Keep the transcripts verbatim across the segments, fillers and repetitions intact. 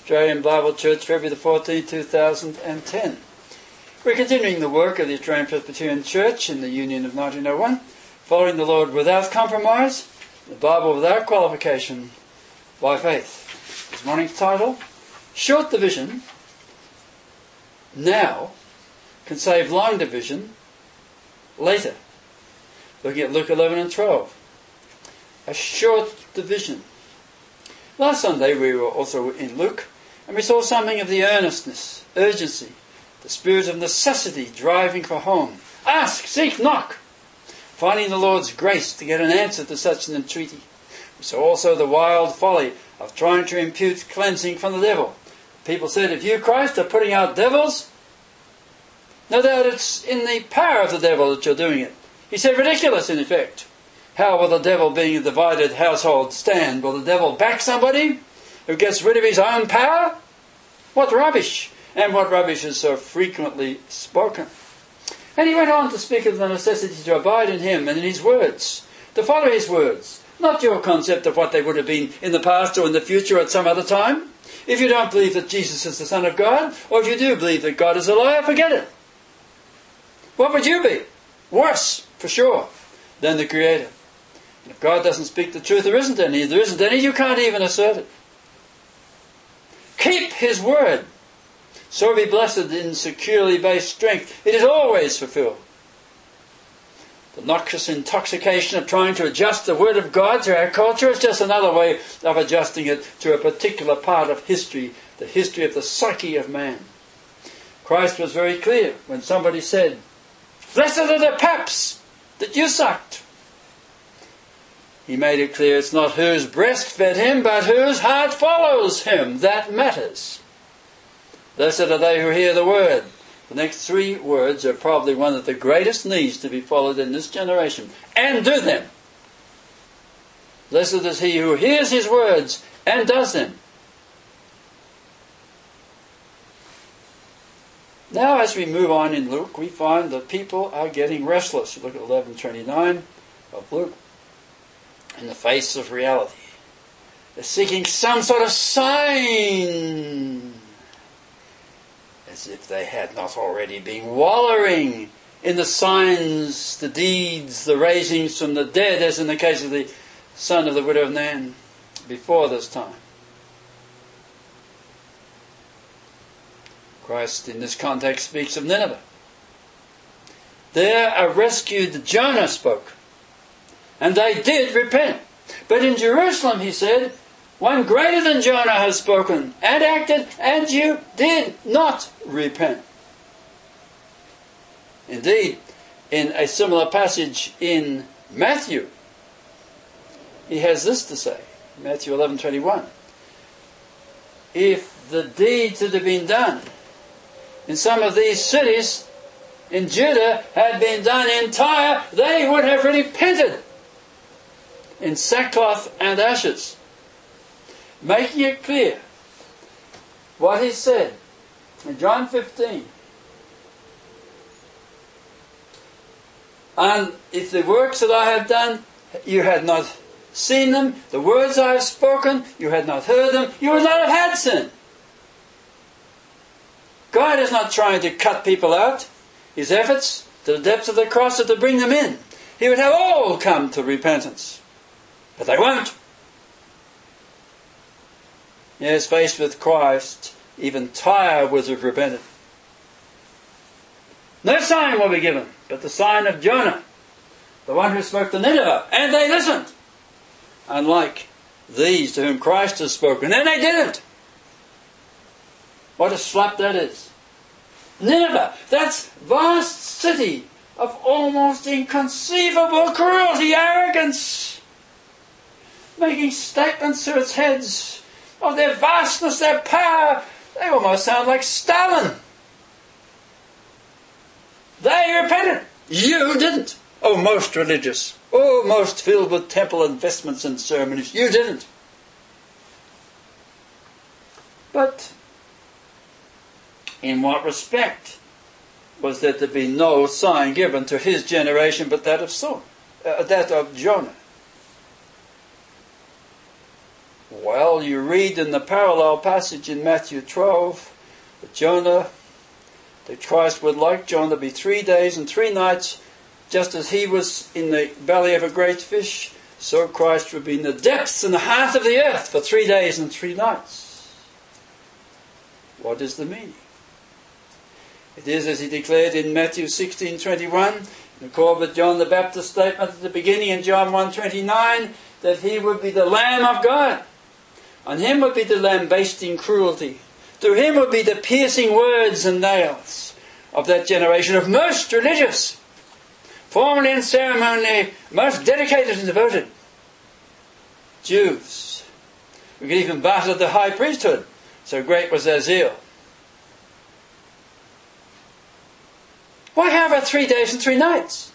Australian Bible Church, February the fourteenth, two thousand ten. We're continuing the work of the Australian Presbyterian Church in the Union of nineteen oh one, following the Lord without compromise, the Bible without qualification, by faith. This morning's title, Short Division Now Can Save Long Division Later. Looking at Luke eleven and twelve. A short division. Last Sunday we were also in Luke, and we saw something of the earnestness, urgency, the spirit of necessity driving for home. Ask, seek, knock. Finding the Lord's grace to get an answer to such an entreaty. We saw also the wild folly of trying to impute cleansing from the devil. People said, if you, Christ, are putting out devils, no doubt it's in the power of the devil that you're doing it. He said, ridiculous in effect. How will the devil, being a divided household, stand? Will the devil back somebody who gets rid of his own power? What rubbish! And what rubbish is so frequently spoken. And he went on to speak of the necessity to abide in him and in his words, to follow his words, not your concept of what they would have been in the past or in the future at some other time. If you don't believe that Jesus is the Son of God, or if you do believe that God is a liar, forget it. What would you be? Worse, for sure, than the Creator. If God doesn't speak the truth, there isn't any. If there isn't any, you can't even assert it. Keep His word. So be blessed in securely based strength. It is always fulfilled. The noxious intoxication of trying to adjust the word of God to our culture is just another way of adjusting it to a particular part of history, the history of the psyche of man. Christ was very clear when somebody said, blessed are the paps that you sucked. He made it clear it's not whose breast fed him, but whose heart follows him. That matters. Blessed are they who hear the word. The next three words are probably one of the greatest needs to be followed in this generation. And do them. Blessed is he who hears his words and does them. Now as we move on in Luke, we find that people are getting restless. You look at eleven twenty-nine of Luke. In the face of reality. They're seeking some sort of sign. As if they had not already been wallowing in the signs, the deeds, the raisings from the dead, as in the case of the son of the widow of Nain, before this time. Christ, in this context, speaks of Nineveh. There a rescued Jonah spoke. And they did repent. But in Jerusalem, he said, one greater than Jonah has spoken and acted, and you did not repent. Indeed, in a similar passage in Matthew, he has this to say, Matthew eleven twenty-one. If the deeds that have been done in some of these cities in Judah had been done in Tyre, they would have repented in sackcloth and ashes, making it clear what he said in John fifteen. And if the works that I have done, you had not seen them, the words I have spoken, you had not heard them, you would not have had sin. God is not trying to cut people out. His efforts to the depths of the cross are to bring them in. He would have all come to repentance. But they won't. Yes, faced with Christ, even Tyre would have repented. No sign will be given, but the sign of Jonah, the one who spoke to Nineveh, and they listened. Unlike these to whom Christ has spoken, and they didn't. What a slap that is. Nineveh, that's vast city of almost inconceivable cruelty, arrogance, making statements to its heads of their vastness, their power. They almost sound like Stalin. They repented. You didn't. Oh, most religious. Oh, most filled with temple investments and ceremonies. You didn't. But in what respect was there to be no sign given to his generation but that of Saul, uh, that of Jonah? Well, you read in the parallel passage in Matthew twelve that Jonah, that Christ would like Jonah to be three days and three nights, just as he was in the belly of a great fish, so Christ would be in the depths and the heart of the earth for three days and three nights. What is the meaning? It is, as he declared in Matthew sixteen twenty-one, in accord with John the Baptist's statement at the beginning in John one twenty-nine, that he would be the Lamb of God. On him would be the lambasting cruelty. Through him would be the piercing words and nails of that generation of most religious, formally and ceremonially most dedicated and devoted Jews, who could even barter the high priesthood, so great was their zeal. Why how about three days and three nights?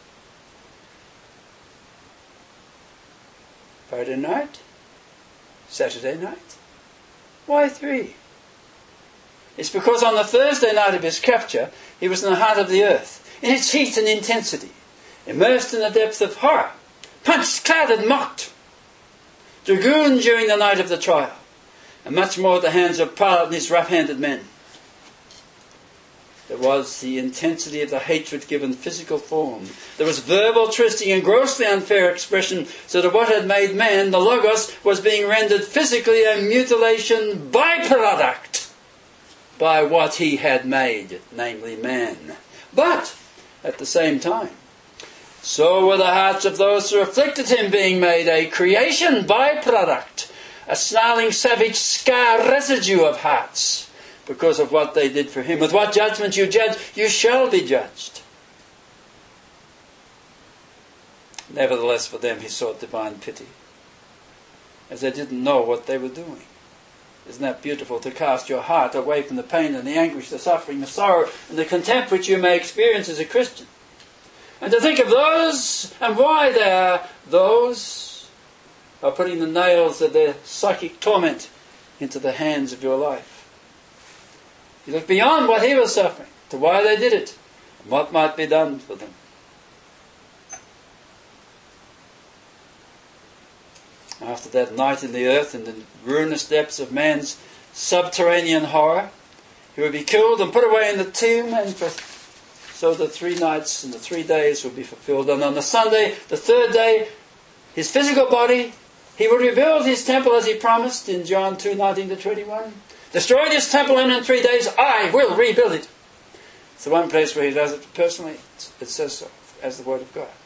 Friday night? Saturday night? Why three? It's because on the Thursday night of his capture, he was in the heart of the earth, in its heat and intensity, immersed in the depth of horror, punched, clouded, mocked, dragooned during the night of the trial, and much more at the hands of Pilate and his rough-handed men. There was the intensity of the hatred given physical form. There was verbal twisting and grossly unfair expression, so that what had made man, the Logos, was being rendered physically a mutilation byproduct by what he had made, namely man. But, at the same time, so were the hearts of those who afflicted him being made a creation byproduct, a snarling, savage scar residue of hearts, because of what they did for him. With what judgment you judge, you shall be judged. Nevertheless, for them he sought divine pity, as they didn't know what they were doing. Isn't that beautiful, to cast your heart away from the pain and the anguish, the suffering, the sorrow, and the contempt which you may experience as a Christian, and to think of those and why they are those who are putting the nails of their psychic torment into the hands of your life. You look beyond what he was suffering, to why they did it, and what might be done for them. After that night in the earth, in the ruinous depths of man's subterranean horror, he would be killed and put away in the tomb, and for, so the three nights and the three days would be fulfilled. And on the Sunday, the third day, his physical body, he would rebuild his temple as he promised in John two nineteen to twenty-one. Destroy this temple, and in three days I will rebuild it. It's the one place where he does it personally. It says so, as the Word of God.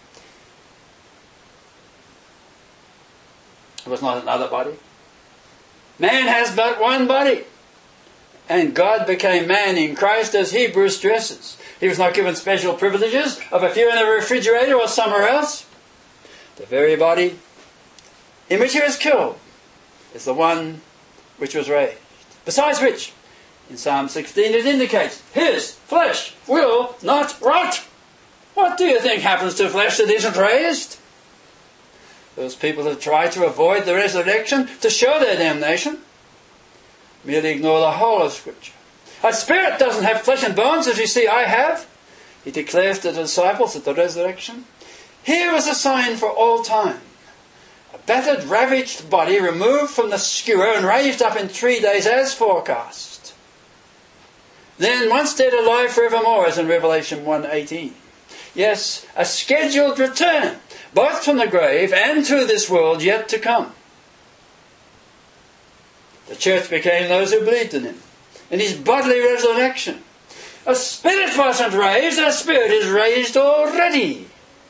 It was not another body. Man has but one body. And God became man in Christ, as Hebrews stresses. He was not given special privileges of a few in the refrigerator or somewhere else. The very body in which he was killed is the one which was raised. Besides which, in Psalm sixteen it indicates, his flesh will not rot. What do you think happens to flesh that isn't raised? Those people who try to avoid the resurrection to show their damnation merely ignore the whole of Scripture. A spirit doesn't have flesh and bones, as you see I have. He declares to the disciples at the resurrection, here is a sign for all time. A battered, ravaged body removed from the skewer and raised up in three days as forecast. Then once dead, alive forevermore, as in Revelation one eighteen. Yes, a scheduled return, both from the grave and to this world yet to come. The church became those who believed in him, in his bodily resurrection. A spirit wasn't raised, a spirit is raised already.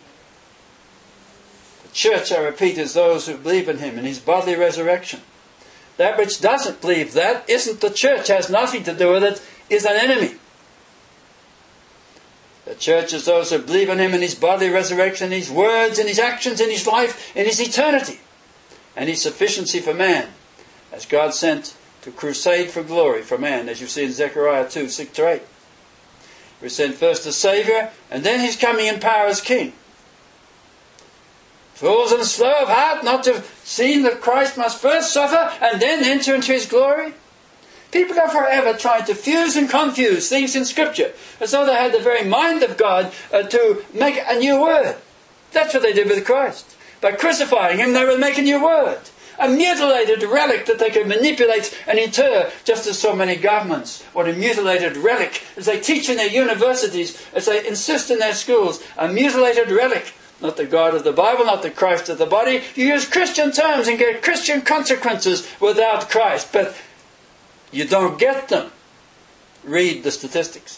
Church, I repeat, is those who believe in him, in his bodily resurrection. That which doesn't believe that isn't the church, has nothing to do with it, is an enemy. The church is those who believe in him, in his bodily resurrection, in his words, in his actions, in his life, in his eternity, and his sufficiency for man, as God sent to crusade for glory for man, as you see in Zechariah two, six to eight. He was sent first as Saviour, and then he's coming in power as King. Fools and slow of heart, not to have seen that Christ must first suffer and then enter into his glory. People are forever trying to fuse and confuse things in Scripture, as though they had the very mind of God uh, to make a new word. That's what they did with Christ. By crucifying him, they would make a new word. a mutilated relic that they could manipulate and inter, just as so many governments want a mutilated relic, as they teach in their universities, as they insist in their schools, a mutilated relic. Not the God of the Bible, not the Christ of the body. You use Christian terms and get Christian consequences without Christ, but you don't get them. Read the statistics.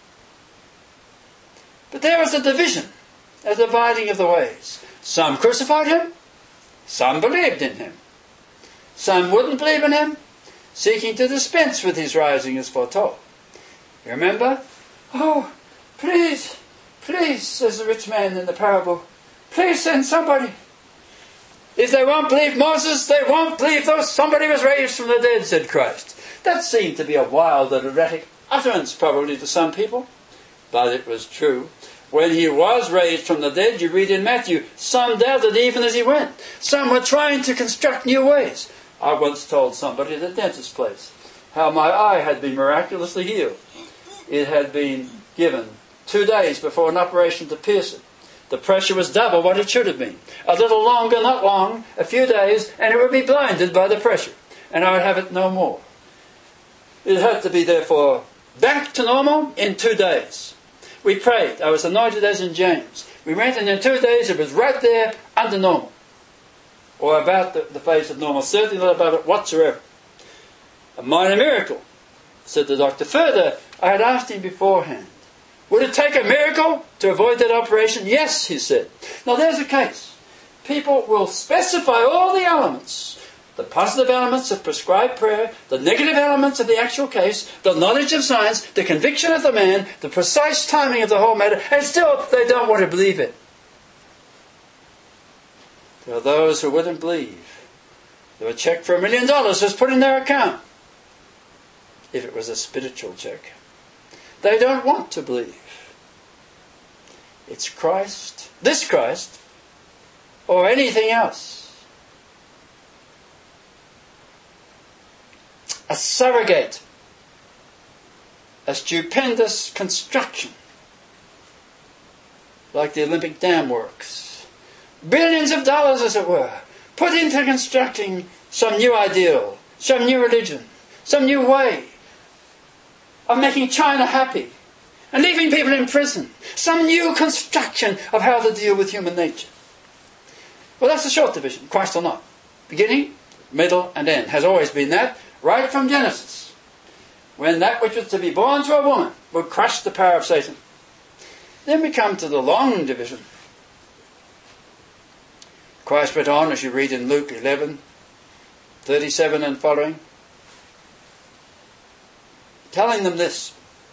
But there is a division, a dividing of the ways. Some crucified him, some believed in him. Some wouldn't believe in him, seeking to dispense with his rising as foretold. You remember? Oh, please, please, says the rich man in the parable, please send somebody. If they won't believe Moses, they won't believe though somebody was raised from the dead, said Christ. That seemed to be a wild and erratic utterance probably to some people, but it was true. When he was raised from the dead, you read in Matthew, some doubted even as he went. Some were trying to construct new ways. I once told somebody at a dentist's place how my eye had been miraculously healed. It had been given two days before an operation to pierce it. The pressure was double what it should have been. A little longer, not long, a few days, and it would be blinded by the pressure. And I would have it no more. It had to be, therefore, back to normal in two days. We prayed. I was anointed as in James. We went, and in two days it was right there under normal. Or about the, the phase of normal. Certainly not about it whatsoever. A minor miracle, said the doctor. Further, I had asked him beforehand, would it take a miracle to avoid that operation? Yes, he said. Now there's a case. People will specify all the elements. The positive elements of prescribed prayer, the negative elements of the actual case, the knowledge of science, the conviction of the man, the precise timing of the whole matter, and still they don't want to believe it. There are those who wouldn't believe. There a check for a million dollars was put in their account, if it was a spiritual check. They don't want to believe. It's Christ, this Christ, or anything else. A surrogate, a stupendous construction, like the Olympic Dam works. Billions of dollars, as it were, put into constructing some new ideal, some new religion, some new way of making China happy and leaving people in prison, some new construction of how to deal with human nature. Well, that's the short division, Christ or not. Beginning, middle, and end. Has always been that. Right from Genesis, when that which was to be born to a woman would crush the power of Satan. Then we come to the long division. Christ went on, as you read in Luke eleven, thirty-seven and following, telling them this.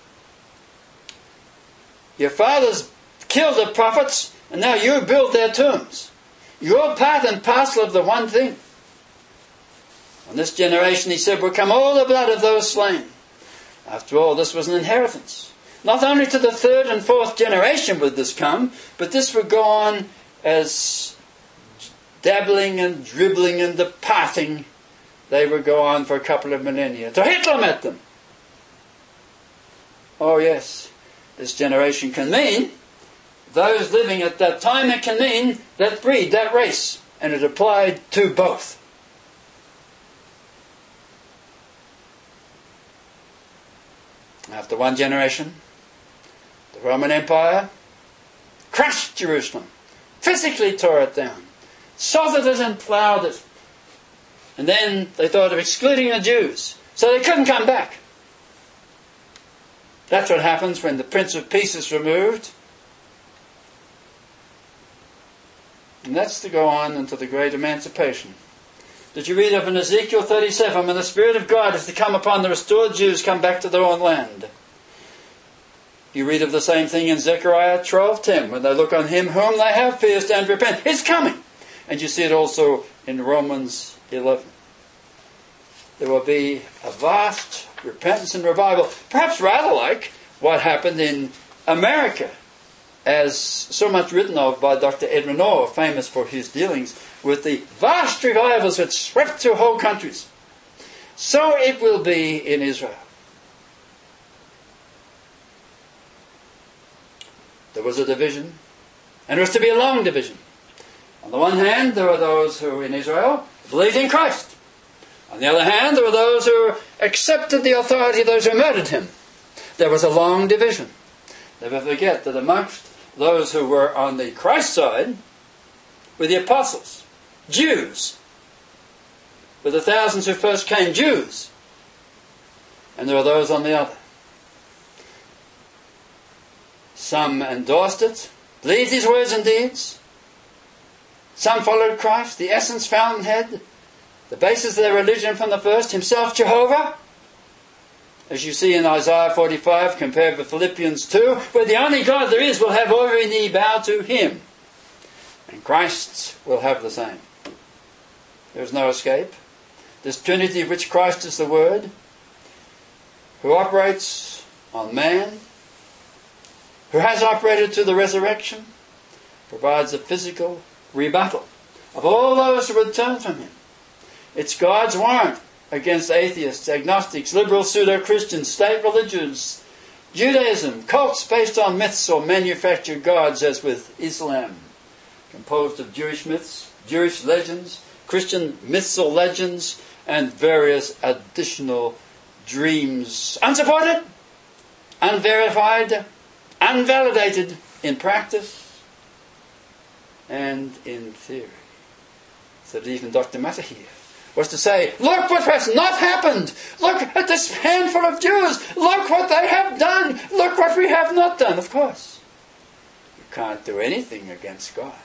Your fathers killed the prophets, and now you build their tombs. You're part and parcel of the one thing. On this generation, he said, will come all the blood of those slain. After all, this was an inheritance. Not only to the third and fourth generation would this come, but this would go on as dabbling and dribbling and departing. They would go on for a couple of millennia. So Hitler met them. Oh yes, this generation can mean those living at that time. It can mean that breed, that race. And it applied to both. After one generation, the Roman Empire crushed Jerusalem, physically tore it down, sodded it and ploughed it. And then they thought of excluding the Jews, so they couldn't come back. That's what happens when the Prince of Peace is removed. And that's to go on until the great emancipation. Did you read of in Ezekiel thirty-seven, when the Spirit of God is to come upon the restored Jews, come back to their own land? You read of the same thing in Zechariah twelve ten, when they look on him whom they have pierced and repent. It's coming. And you see it also in Romans eleven. There will be a vast repentance and revival, perhaps rather like what happened in America, as so much written of by Doctor Edwin Orr, famous for his dealings with the vast revivals that swept through whole countries. So it will be in Israel. There was a division, and it was to be a long division. On the one hand, there were those who in Israel believed in Christ. On the other hand, there were those who accepted the authority of those who murdered him. There was a long division. Never forget that amongst those who were on the Christ side were the apostles, Jews. With the thousands who first came, Jews. And there were those on the other. Some endorsed it, believed his words and deeds. Some followed Christ, the essence, fountainhead, the basis of their religion from the first, himself Jehovah. As you see in Isaiah forty-five, compared with Philippians two, where the only God there is will have every knee bow to him. And Christ will have the same. There is no escape. This Trinity of which Christ is the Word, who operates on man, who has operated to the resurrection, provides a physical rebuttal of all those who would turn from him. It's God's warrant against atheists, agnostics, liberal pseudo-Christians, state religions, Judaism, cults based on myths or manufactured gods, as with Islam, composed of Jewish myths, Jewish legends, Christian myths or legends, and various additional dreams, unsupported, unverified, unvalidated in practice and in theory. So that even Doctor Matahir was to say, look what has not happened. Look at this handful of Jews. Look what they have done. Look what we have not done. Of course, you can't do anything against God.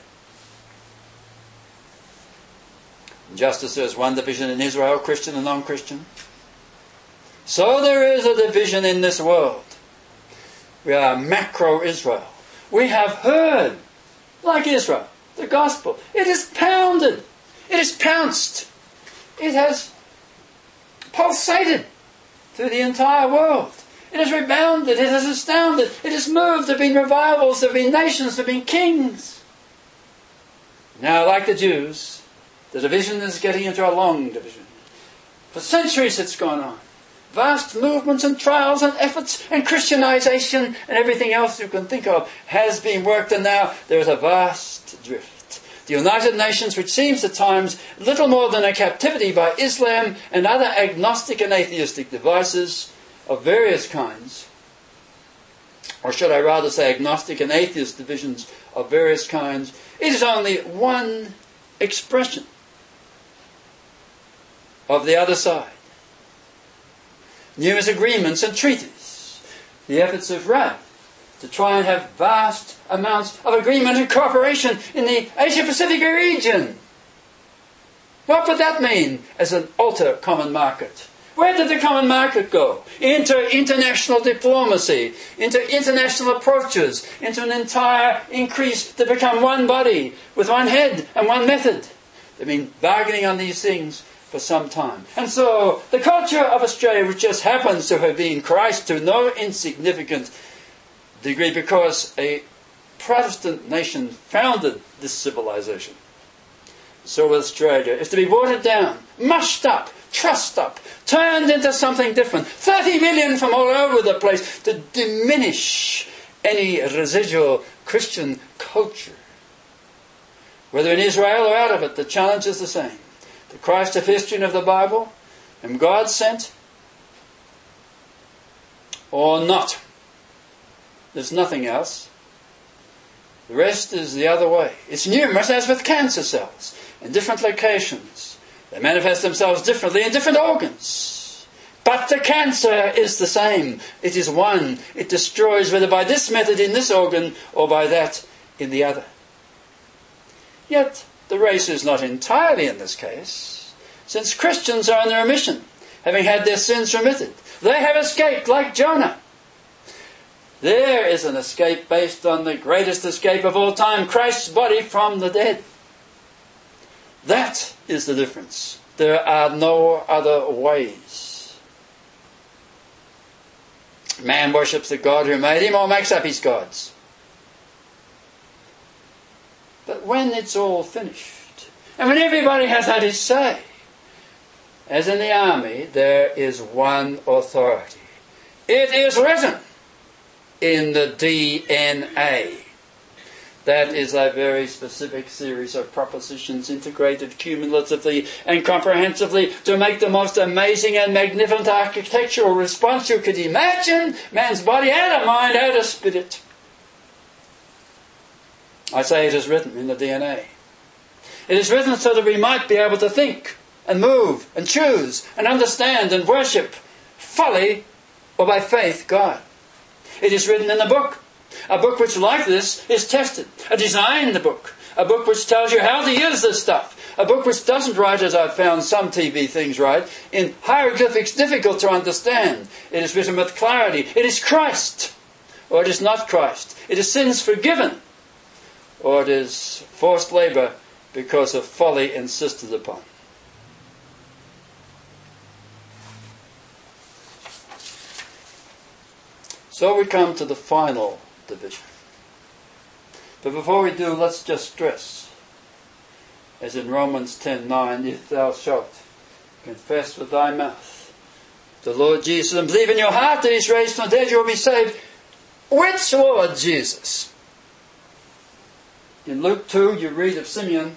Just as there's one division in Israel, Christian and non-Christian, so there is a division in this world. We are macro-Israel. We have heard, like Israel, the gospel. It is pounded. It is pounced. It has pulsated through the entire world. It has rebounded. It has astounded. It has moved. There have been revivals. There have been nations. There have been kings. Now, like the Jews, the division is getting into a long division. For centuries it's gone on. Vast movements and trials and efforts and Christianization and everything else you can think of has been worked, and now there is a vast drift. The United Nations, which seems at times little more than a captivity by Islam and other agnostic and atheistic devices of various kinds, or should I rather say agnostic and atheist divisions of various kinds, it is only one expression of the other side. Numerous agreements and treaties, the efforts of R A D to try and have vast amounts of agreement and cooperation in the Asia-Pacific region. What would that mean as an alter common market? Where did the common market go? Into international diplomacy, into international approaches, into an entire increase to become one body with one head and one method. They've been bargaining on these things for some time. And so the culture of Australia, which just happens to have been Christ to no insignificant degree because a Protestant nation founded this civilization. So Australia is to be watered down, mushed up, trussed up, turned into something different. thirty million from all over the place to diminish any residual Christian culture. Whether in Israel or out of it, the challenge is the same. The Christ of history and of the Bible, whom God sent, or not. There's nothing else. The rest is the other way. It's numerous, as with cancer cells, in different locations. They manifest themselves differently in different organs. But the cancer is the same. It is one. It destroys whether by this method in this organ or by that in the other. Yet the race is not entirely in this case, since Christians are in their remission, having had their sins remitted. They have escaped like Jonah. There is an escape based on the greatest escape of all time, Christ's body from the dead. That is the difference. There are no other ways. Man worships the God who made him or makes up his gods. But when it's all finished, and when everybody has had his say, as in the army, there is one authority. It is written in the D N A. That is a very specific series of propositions integrated cumulatively and comprehensively to make the most amazing and magnificent architectural response you could imagine. Man's body and a mind and a spirit. I say it is written in the D N A. It is written so that we might be able to think and move and choose and understand and worship fully or by faith God. It is written in the book. A book which, like this, is tested. A designed book. A book which tells you how to use this stuff. A book which doesn't write, as I've found some T V things write, in hieroglyphics difficult to understand. It is written with clarity. It is Christ, or it is not Christ. It is sins forgiven, or it is forced labour because of folly insisted upon. So we come to the final division. But before we do, let's just stress, as in Romans ten nine, if thou shalt confess with thy mouth the Lord Jesus and believe in your heart that he is raised from the dead, you will be saved. Which Lord Jesus? In Luke two, you read of Simeon,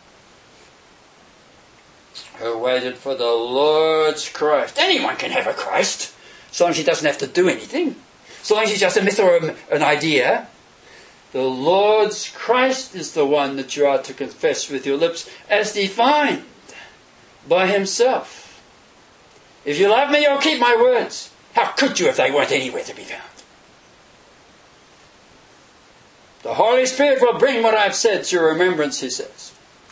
who waited for the Lord's Christ. Anyone can have a Christ, as long as he doesn't have to do anything. So long as he's just a myth or an idea. The Lord's Christ is the one that you are to confess with your lips as defined by himself. If you love me, you'll keep my words. How could you if they weren't anywhere to be found? The Holy Spirit will bring what I've said to your remembrance, he says.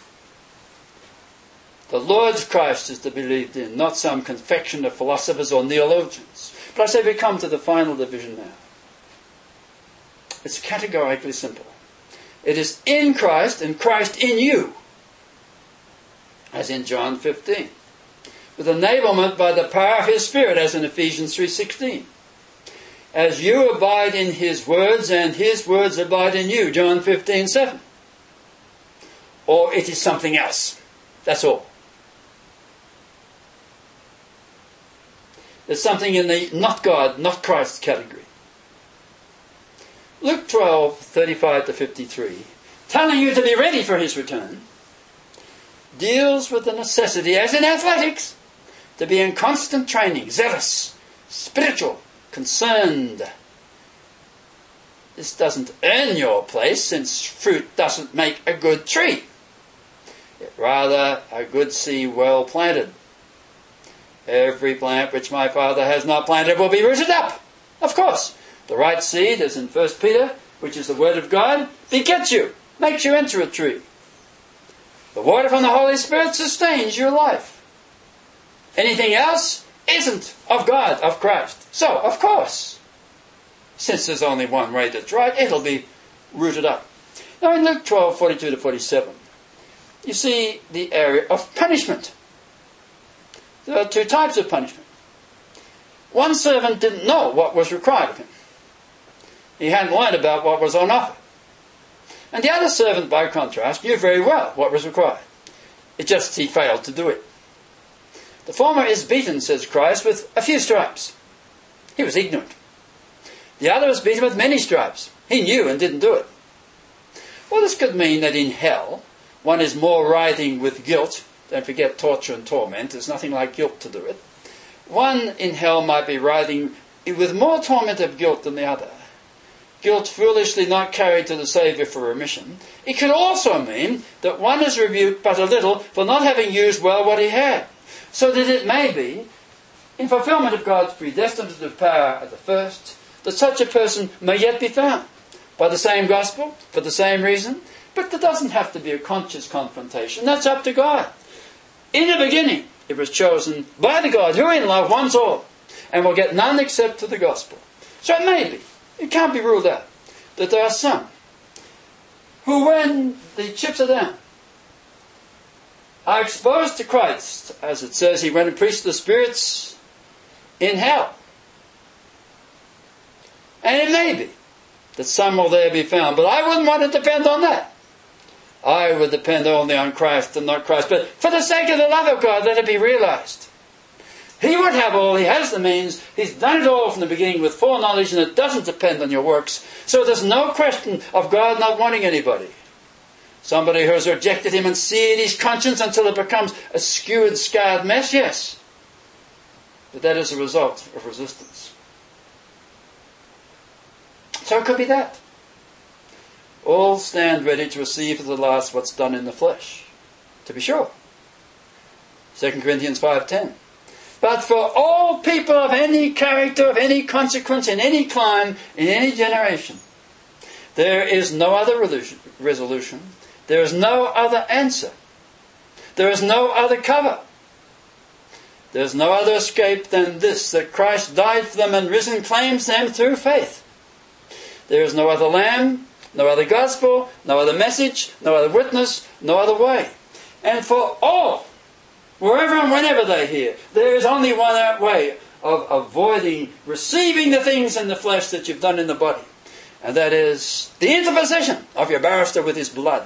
The Lord's Christ is to be believed in, not some confection of philosophers or theologians. But I say we come to the final division now. It's categorically simple. It is in Christ and Christ in you, as in John fifteen, with enablement by the power of his Spirit, as in Ephesians three sixteen. As you abide in his words and his words abide in you, John fifteen seven. Or it is something else. That's all. There's something in the not God, not Christ category. Luke twelve, thirty-five to fifty-three, telling you to be ready for his return, deals with the necessity, as in athletics, to be in constant training, zealous, spiritual, concerned. This doesn't earn your place, since fruit doesn't make a good tree. Yet rather a good seed well planted. Every plant which my Father has not planted will be rooted up. Of course, the right seed, as in First Peter, which is the Word of God, begets you, makes you into a tree. The water from the Holy Spirit sustains your life. Anything else isn't of God, of Christ. So, of course, since there's only one way that's right, it'll be rooted up. Now in Luke twelve, forty-two to forty-seven, you see the area of punishment. There are two types of punishment. One servant didn't know what was required of him. He hadn't learned about what was on offer. And the other servant, by contrast, knew very well what was required. It just he failed to do it. The former is beaten, says Christ, with a few stripes. He was ignorant. The other was beaten with many stripes. He knew and didn't do it. Well, this could mean that in hell, one is more writhing with guilt. Don't forget torture and torment. There's nothing like guilt to do it. One in hell might be writhing with more torment of guilt than the other. Guilt foolishly not carried to the Saviour for remission. It could also mean that one is rebuked but a little for not having used well what he had. So that it may be, in fulfillment of God's predestinative power at the first, that such a person may yet be found by the same gospel, for the same reason. But there doesn't have to be a conscious confrontation. That's up to God. In the beginning, it was chosen by the God who in love wants all, and will get none except to the gospel. So it may be, it can't be ruled out, that there are some who, when the chips are down, are exposed to Christ, as it says he went and preached to the spirits in hell. And it may be that some will there be found, but I wouldn't want to depend on that. I would depend only on Christ and not Christ. But for the sake of the love of God, let it be realized. He would have all. He has the means. He's done it all from the beginning with foreknowledge, and it doesn't depend on your works. So there's no question of God not wanting anybody. Somebody who has rejected him and seared his conscience until it becomes a skewered, scarred mess, yes. But that is a result of resistance. So it could be that. All stand ready to receive at the last what's done in the flesh. To be sure. Second Corinthians five ten. But for all people of any character, of any consequence, in any clime, in any generation, there is no other resolution. There is no other answer. There is no other cover. There is no other escape than this, that Christ died for them and risen claims them through faith. There is no other lamb, no other gospel, no other message, no other witness, no other way. And for all, wherever and whenever they hear, there is only one way of avoiding receiving the things in the flesh that you've done in the body. And that is the interposition of your barrister with his blood.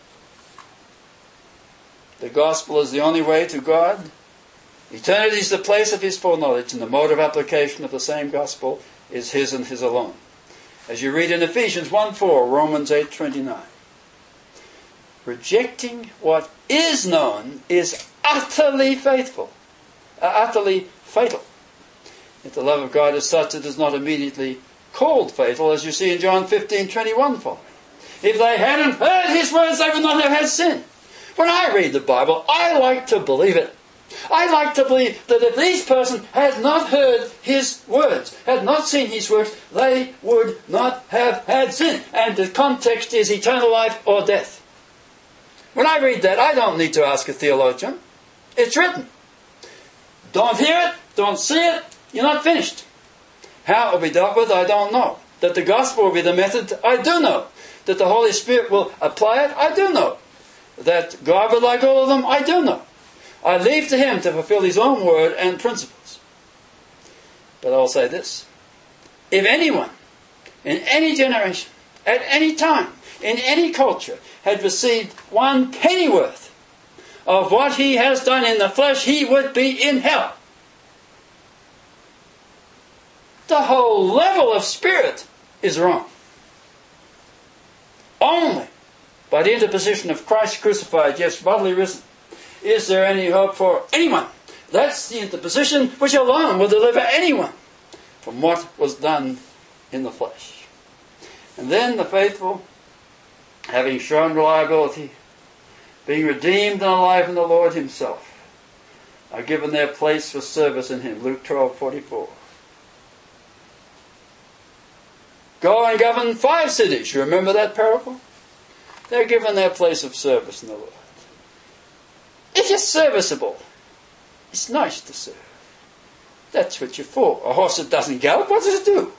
The gospel is the only way to God. Eternity is the place of his foreknowledge, and the mode of application of the same gospel is his and his alone. As you read in Ephesians one four, Romans eight twenty-nine. Rejecting what is known is utterly faithful, uh, utterly fatal. If the love of God is such, it is not immediately called fatal, as you see in John fifteen twenty-one following. If they hadn't heard his words, they would not have had sin. When I read the Bible, I like to believe it. I like to believe that if these person had not heard his words, had not seen his works, they would not have had sin. And the context is eternal life or death. When I read that, I don't need to ask a theologian. It's written. Don't hear it, don't see it, you're not finished. How it will be dealt with, I don't know. That the gospel will be the method, I do know. That the Holy Spirit will apply it, I do know. That God would like all of them, I do know. I leave to him to fulfill his own word and principles. But I'll say this. If anyone, in any generation, at any time, in any culture, had received one pennyworth of what he has done in the flesh, he would be in hell. The whole level of spirit is wrong. Only by the interposition of Christ crucified, yes, bodily risen, is there any hope for anyone. That's the interposition which alone will deliver anyone from what was done in the flesh. And then the faithful, having shown reliability, being redeemed and alive in the Lord himself, are given their place for service in him. Luke twelve forty-four. Go and govern five cities. You remember that parable? They're given their place of service in the Lord. If you're serviceable, it's nice to serve. That's what you're for. A horse that doesn't gallop, what does it do?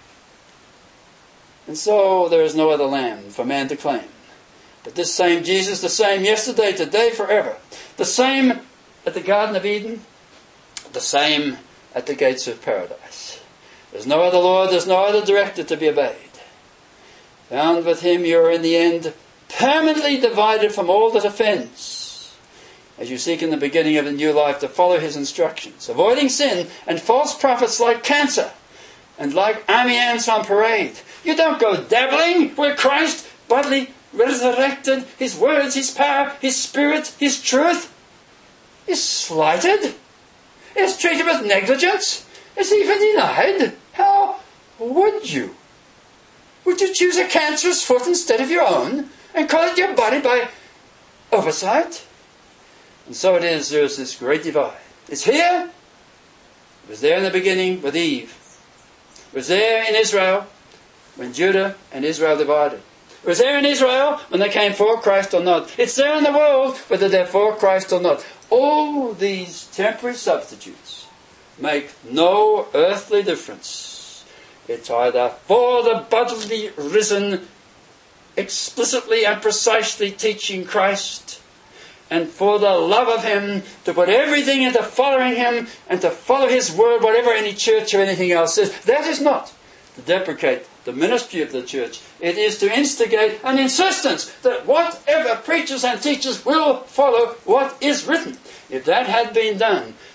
And so there is no other lamb for man to claim. But this same Jesus, the same yesterday, today, forever. The same at the Garden of Eden, the same at the gates of paradise. There's no other Lord, there's no other director to be obeyed. Found with him, you are in the end permanently divided from all that offends, as you seek in the beginning of a new life to follow his instructions, avoiding sin and false prophets like cancer and like army ants on parade. You don't go dabbling with Christ, bodily resurrected, his words, his power, his spirit, his truth is slighted, is treated with negligence, is even denied. How would you? Would you choose a cancerous foot instead of your own and call it your body by oversight? And so it is, there is this great divide. It's here. It was there in the beginning with Eve. It was there in Israel when Judah and Israel divided. It was there in Israel when they came for Christ or not. It's there in the world whether they're for Christ or not. All these temporary substitutes make no earthly difference. It's either for the bodily risen, explicitly and precisely teaching Christ, and for the love of him, to put everything into following him and to follow his word, whatever any church or anything else says. That is not to deprecate the ministry of the church. It is to instigate an insistence that whatever preachers and teachers will follow what is written. If that had been done,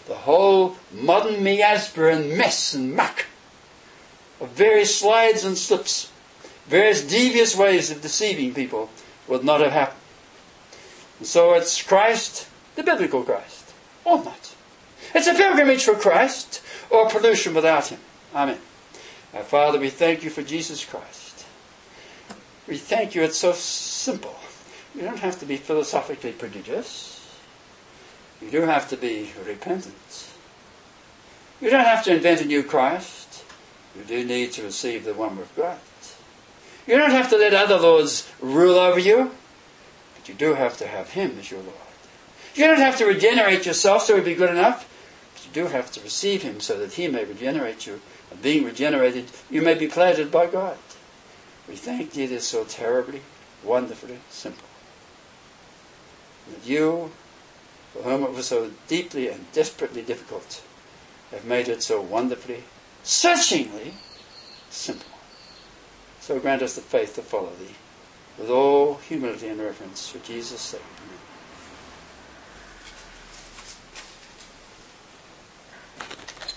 the whole modern miasma and mess and muck of various slides and slips, various devious ways of deceiving people would not have happened. And so it's Christ, the biblical Christ, or not. It's a pilgrimage for Christ, or pollution without him. Amen. Our Father, we thank you for Jesus Christ. We thank you, it's so simple. You don't have to be philosophically prodigious. You do have to be repentant. You don't have to invent a new Christ. You do need to receive the one we've got. You don't have to let other lords rule over you, but you do have to have him as your Lord. You don't have to regenerate yourself so he'll be good enough, but you do have to receive him so that he may regenerate you. And being regenerated, you may be planted by God. We thank you it is so terribly, wonderfully simple. And that you, for whom it was so deeply and desperately difficult, have made it so wonderfully, searchingly simple. So grant us the faith to follow thee, with all humility and reverence, for Jesus' sake.